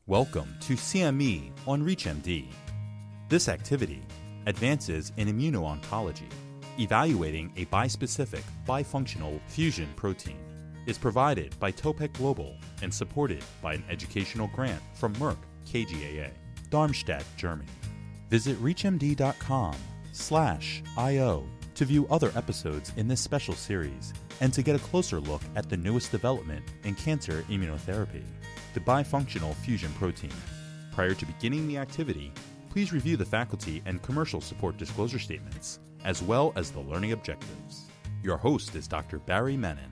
Welcome to CME on ReachMD. This activity advances in immuno-oncology, evaluating a bispecific bifunctional fusion protein, is provided by Topec Global and supported by an educational grant from Merck KGaA, Darmstadt, Germany. Visit reachmd.com/io to view other episodes in this special series and to get a closer look at the newest development in cancer immunotherapy, the bifunctional fusion protein. Prior to beginning the activity, please review the faculty and commercial support disclosure statements, as well as the learning objectives. Your host is Dr. Barry Menon.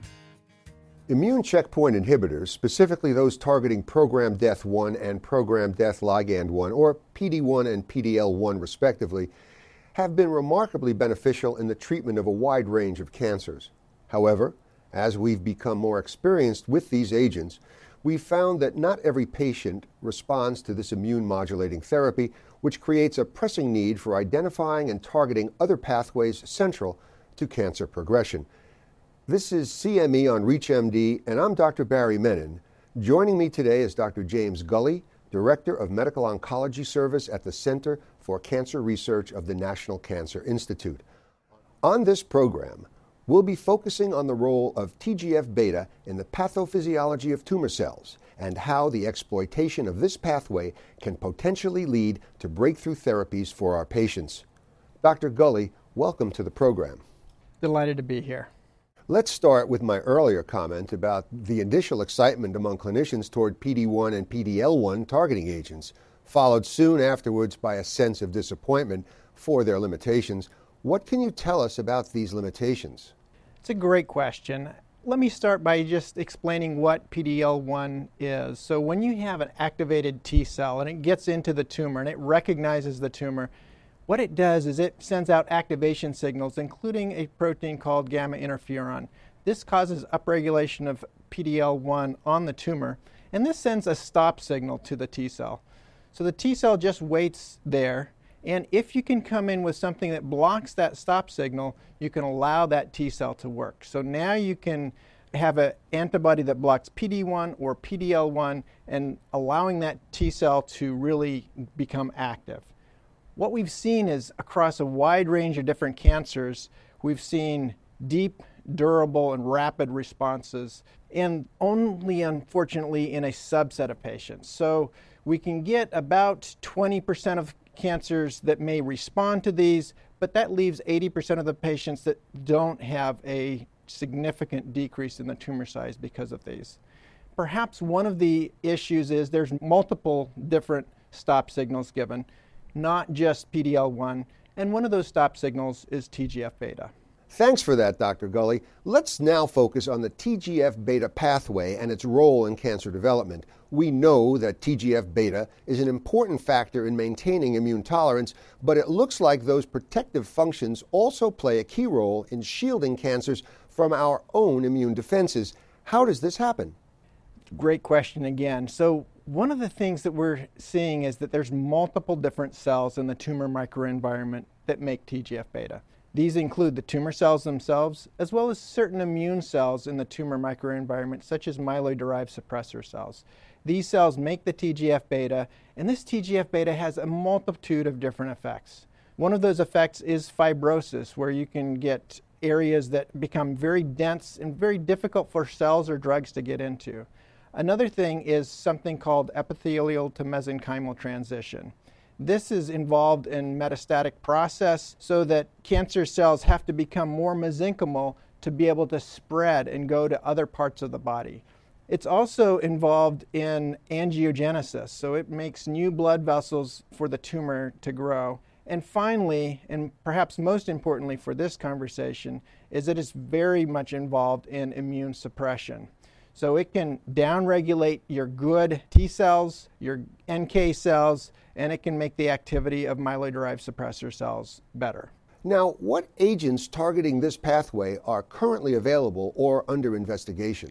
Immune checkpoint inhibitors, specifically those targeting programmed death 1 and programmed death ligand 1, or PD-1 and PD-L1 respectively, have been remarkably beneficial in the treatment of a wide range of cancers. However, as we've become more experienced with these agents, we've found that not every patient responds to this immune-modulating therapy, which creates a pressing need for identifying and targeting other pathways central to cancer progression. This is CME on ReachMD, and I'm Dr. Barry Menon. Joining me today is Dr. James Gulley, Director of Medical Oncology Service at the Center for Cancer Research of the National Cancer Institute. On this program, we'll be focusing on the role of TGF-beta in the pathophysiology of tumor cells and how the exploitation of this pathway can potentially lead to breakthrough therapies for our patients. Dr. Gulley, welcome to the program. Delighted to be here. Let's start with my earlier comment about the initial excitement among clinicians toward PD-1 and PD-L1 targeting agents, followed soon afterwards by a sense of disappointment for their limitations. What can you tell us about these limitations? It's a great question. Let me start by just explaining what PD-L1 is. So when you have an activated T cell and it gets into the tumor and it recognizes the tumor, what it does is it sends out activation signals, including a protein called gamma interferon. This causes upregulation of PD-L1 on the tumor, and this sends a stop signal to the T cell. So the T cell just waits there, and if you can come in with something that blocks that stop signal, you can allow that T cell to work. So now you can have an antibody that blocks PD-1 or PD-L1 and allowing that T cell to really become active. What we've seen is across a wide range of different cancers, we've seen deep, durable, and rapid responses, and only unfortunately in a subset of patients. So we can get about 20% of cancers that may respond to these, but that leaves 80% of the patients that don't have a significant decrease in the tumor size because of these. Perhaps one of the issues is there's multiple different stop signals given, not just PD-L1, and one of those stop signals is TGF-beta. Thanks for that, Dr. Gulley. Let's now focus on the TGF-beta pathway and its role in cancer development. We know that TGF-beta is an important factor in maintaining immune tolerance, but it looks like those protective functions also play a key role in shielding cancers from our own immune defenses. How does this happen? Great question again. So one of the things that we're seeing is that there's multiple different cells in the tumor microenvironment that make TGF-beta. These include the tumor cells themselves, as well as certain immune cells in the tumor microenvironment, such as myeloid-derived suppressor cells. These cells make the TGF-beta, and this TGF-beta has a multitude of different effects. One of those effects is fibrosis, where you can get areas that become very dense and very difficult for cells or drugs to get into. Another thing is something called epithelial to mesenchymal transition. This is involved in metastatic process so that cancer cells have to become more mesenchymal to be able to spread and go to other parts of the body. It's also involved in angiogenesis, so it makes new blood vessels for the tumor to grow. And finally, and perhaps most importantly for this conversation, is that it's very much involved in immune suppression. So it can downregulate your good T cells, your NK cells, and it can make the activity of myeloid-derived suppressor cells better. Now, what agents targeting this pathway are currently available or under investigation?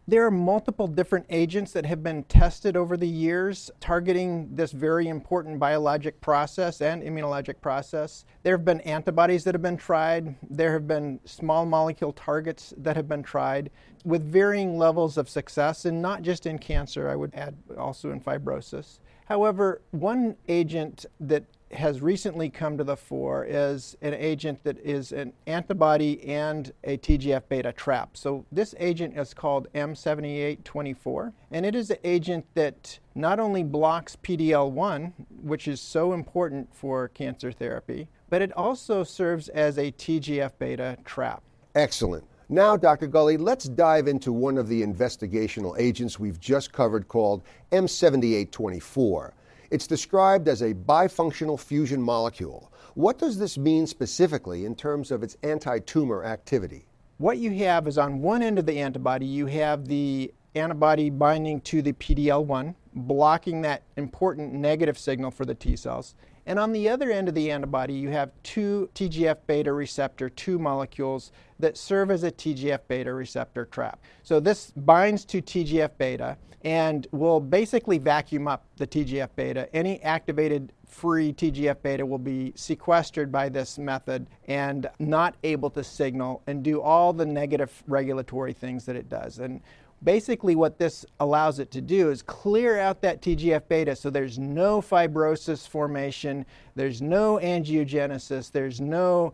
There are multiple different agents that have been tested over the years targeting this very important biologic process and immunologic process. There have been antibodies that have been tried. There have been small molecule targets that have been tried with varying levels of success, and not just in cancer, I would add also in fibrosis. However, one agent that has recently come to the fore is an agent that is an antibody and a TGF-beta trap. So this agent is called M7824, and it is an agent that not only blocks PD-L1, which is so important for cancer therapy, but it also serves as a TGF-beta trap. Excellent. Now, Dr. Gulley, let's dive into one of the investigational agents we've just covered called M7824. It's described as a bifunctional fusion molecule. What does this mean specifically in terms of its anti-tumor activity? What you have is on one end of the antibody, you have the antibody binding to the PD-L1, blocking that important negative signal for the T cells. And on the other end of the antibody, you have two TGF-beta receptor 2 molecules that serve as a TGF-beta receptor trap. So this binds to TGF-beta and will basically vacuum up the TGF-beta. Any activated free TGF-beta will be sequestered by this method and not able to signal and do all the negative regulatory things that it does. And basically what this allows it to do is clear out that TGF-beta so there's no fibrosis formation, there's no angiogenesis, there's no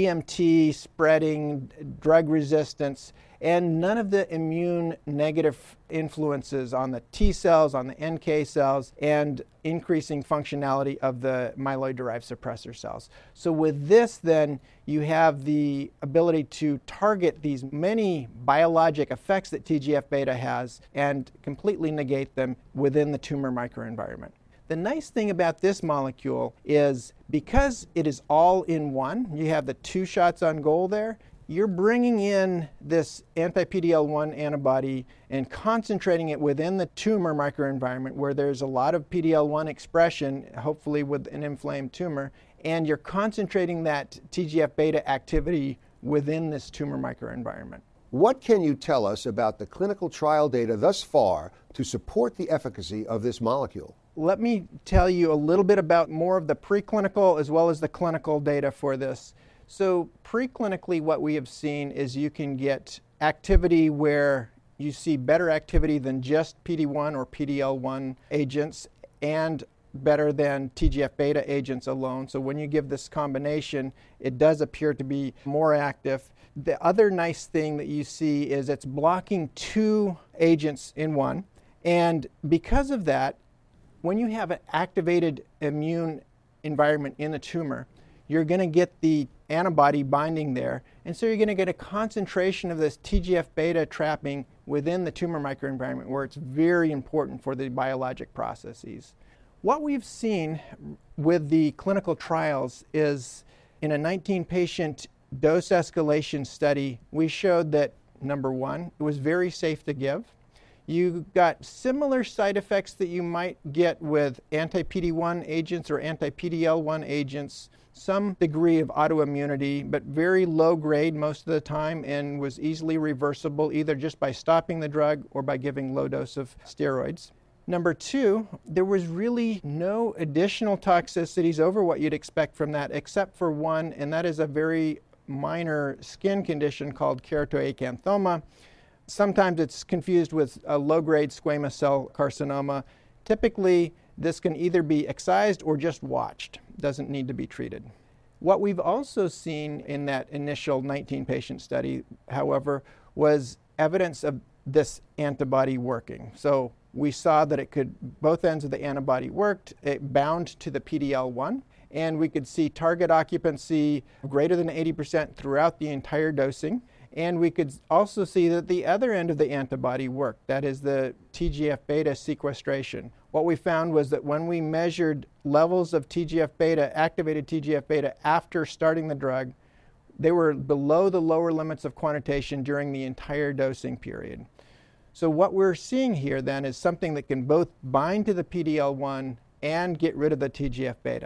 EMT spreading, drug resistance, and none of the immune negative influences on the T cells, on the NK cells, and increasing functionality of the myeloid-derived suppressor cells. So with this, then, you have the ability to target these many biologic effects that TGF-beta has and completely negate them within the tumor microenvironment. The nice thing about this molecule is because it is all in one, you have the two shots on goal there, you're bringing in this anti-PD-L1 antibody and concentrating it within the tumor microenvironment where there's a lot of PD-L1 expression, hopefully with an inflamed tumor, and you're concentrating that TGF-beta activity within this tumor microenvironment. What can you tell us about the clinical trial data thus far to support the efficacy of this molecule? Let me tell you a little bit about more of the preclinical as well as the clinical data for this. So preclinically, what we have seen is you can get activity where you see better activity than just PD-1 or PD-L1 agents and better than TGF-beta agents alone. So when you give this combination, it does appear to be more active. The other nice thing that you see is it's blocking two agents in one. And because of that, when you have an activated immune environment in the tumor, you're going to get the antibody binding there, and so you're going to get a concentration of this TGF-beta trapping within the tumor microenvironment where it's very important for the biologic processes. What we've seen with the clinical trials is in a 19-patient dose escalation study, we showed that, number one, it was very safe to give. You got similar side effects that you might get with anti-PD-1 agents or anti-PD-L1 agents, some degree of autoimmunity, but very low grade most of the time and was easily reversible either just by stopping the drug or by giving low dose of steroids. Number two, there was really no additional toxicities over what you'd expect from that except for one, and that is a very minor skin condition called keratoacanthoma. Sometimes it's confused with a low-grade squamous cell carcinoma. Typically, this can either be excised or just watched. Doesn't need to be treated. What we've also seen in that initial 19-patient study, however, was evidence of this antibody working. So we saw that both ends of the antibody worked. It bound to the PD-L1, and we could see target occupancy greater than 80% throughout the entire dosing. And we could also see that the other end of the antibody worked, that is the TGF-beta sequestration. What we found was that when we measured levels of TGF-beta, activated TGF-beta after starting the drug, they were below the lower limits of quantitation during the entire dosing period. So what we're seeing here then is something that can both bind to the PD-L1 and get rid of the TGF-beta.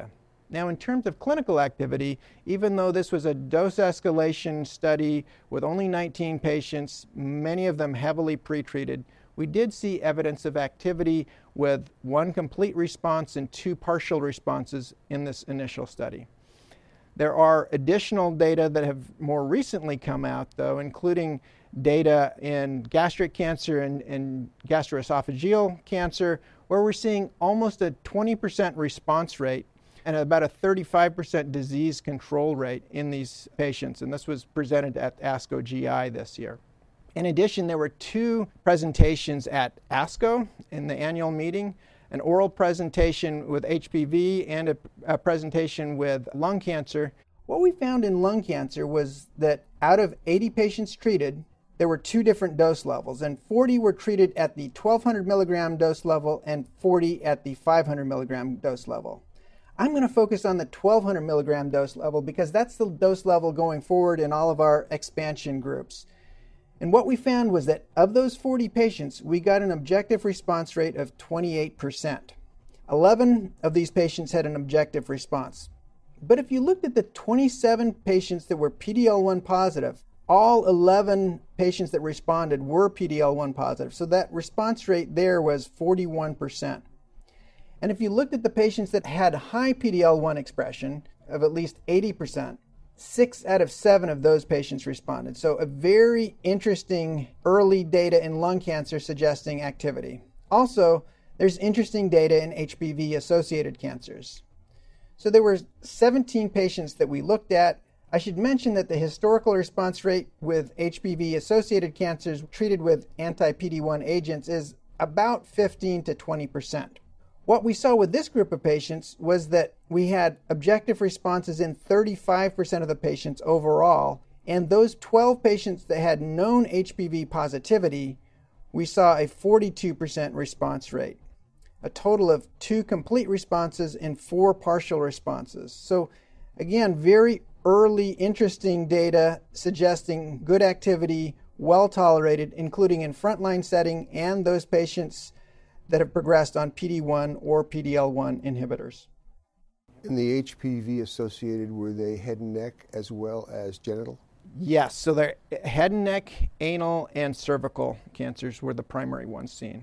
Now, in terms of clinical activity, even though this was a dose escalation study with only 19 patients, many of them heavily pretreated, we did see evidence of activity with 1 complete response and 2 partial responses in this initial study. There are additional data that have more recently come out, though, including data in gastric cancer and gastroesophageal cancer, where we're seeing almost a 20% response rate and about a 35% disease control rate in these patients. And this was presented at ASCO GI this year. In addition, there were 2 presentations at ASCO in the annual meeting, an oral presentation with HPV and a presentation with lung cancer. What we found in lung cancer was that out of 80 patients treated, there were 2 different dose levels, and 40 were treated at the 1200 milligram dose level and 40 at the 500 milligram dose level. I'm going to focus on the 1200 milligram dose level because that's the dose level going forward in all of our expansion groups. And what we found was that of those 40 patients, we got an objective response rate of 28%. 11 of these patients had an objective response. But if you looked at the 27 patients that were PD-L1 positive, all 11 patients that responded were PD-L1 positive. So that response rate there was 41%. And if you looked at the patients that had high PD-L1 expression of at least 80%, 6 out of 7 of those patients responded. So a very interesting early data in lung cancer suggesting activity. Also, there's interesting data in HPV-associated cancers. So there were 17 patients that we looked at. I should mention that the historical response rate with HPV-associated cancers treated with anti-PD-1 agents is about 15 to 20%. What we saw with this group of patients was that we had objective responses in 35% of the patients overall, and those 12 patients that had known HPV positivity, we saw a 42% response rate, a total of 2 complete responses and 4 partial responses. So again, very early, interesting data suggesting good activity, well tolerated, including in frontline setting and those patients that have progressed on PD-1 or PD-L1 inhibitors. In the HPV associated, were they head and neck as well as genital? Yes, so they're head and neck, anal, and cervical cancers were the primary ones seen.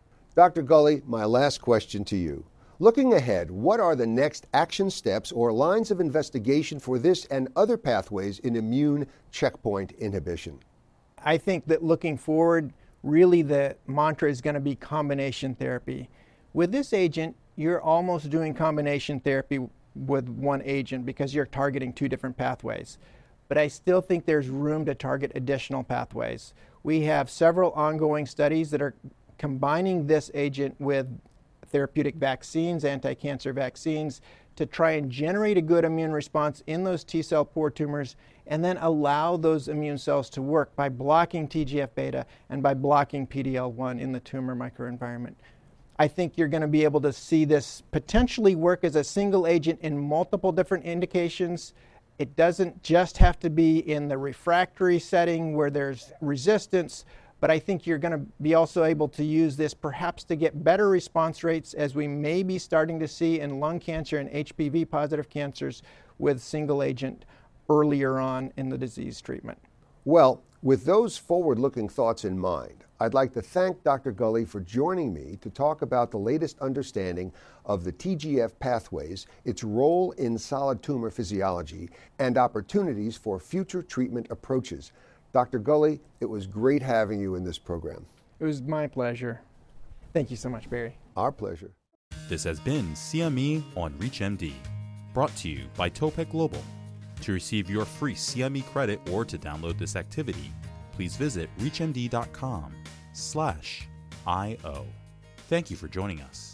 Dr. Gulley, my last question to you. Looking ahead, what are the next action steps or lines of investigation for this and other pathways in immune checkpoint inhibition? I think that looking forward, really the mantra is going to be combination therapy. With this agent, you're almost doing combination therapy with one agent because you're targeting 2 different pathways. But I still think there's room to target additional pathways. We have several ongoing studies that are combining this agent with therapeutic vaccines, anti-cancer vaccines, to try and generate a good immune response in those T-cell poor tumors and then allow those immune cells to work by blocking TGF-beta and by blocking PD-L1 in the tumor microenvironment. I think you're going to be able to see this potentially work as a single agent in multiple different indications. It doesn't just have to be in the refractory setting where there's resistance, but I think you're going to be also able to use this perhaps to get better response rates as we may be starting to see in lung cancer and HPV positive cancers with single agent earlier on in the disease treatment. Well, with those forward-looking thoughts in mind, I'd like to thank Dr. Gulley for joining me to talk about the latest understanding of the TGF pathways, its role in solid tumor physiology, and opportunities for future treatment approaches. Dr. Gulley, it was great having you in this program. It was my pleasure. Thank you so much, Barry. Our pleasure. This has been CME on ReachMD, brought to you by Topec Global. To receive your free CME credit or to download this activity, please visit reachmd.com/IO. Thank you for joining us.